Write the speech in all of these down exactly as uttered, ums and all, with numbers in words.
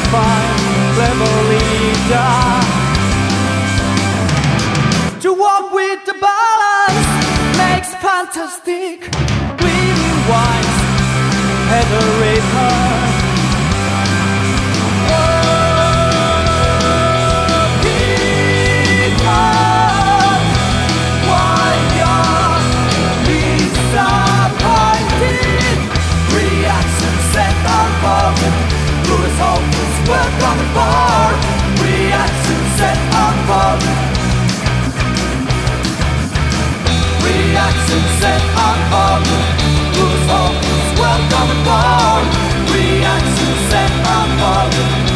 find clever leader to walk with the balance makes fantastic gleaming wines and a raper. Welcome aboard, reaction set on board. Reaction set on board. Who's hopeless, welcome aboard. Reaction set on board.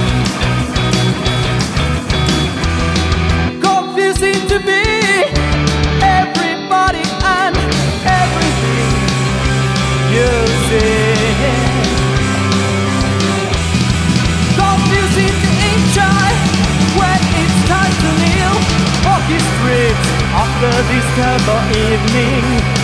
Confusing to me, everybody and everything you see. After this terrible evening,